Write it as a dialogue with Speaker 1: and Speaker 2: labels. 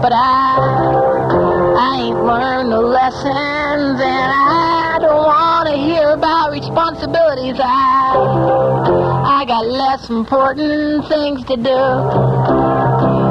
Speaker 1: But I ain't learned the lessons, and I don't want to hear about responsibilities. I got less important things to do.